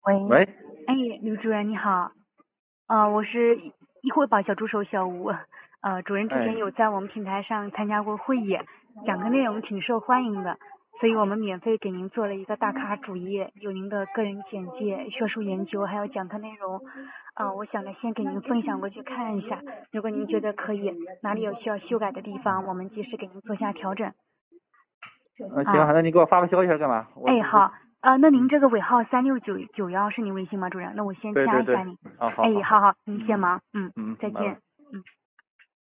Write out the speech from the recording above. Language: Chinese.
喂， 喂， 哎，刘主任你好，我是汇宝小助手小吴，主任之前有在我们平台上参加过会议，讲课内容挺受欢迎的，所以我们免费给您做了一个大咖主页，有您的个人简介、学术研究还有讲课内容，我想着先给您分享过去看一下，如果您觉得可以，哪里有需要修改的地方，我们及时给您做下调整。 行，那你给我发个消息干嘛？ 哎，好，那您这个尾号3691是您微信吗，主任？那我先对对对， 加一下您。 好好哎， 好， 好好，您先忙，再拜拜。 见。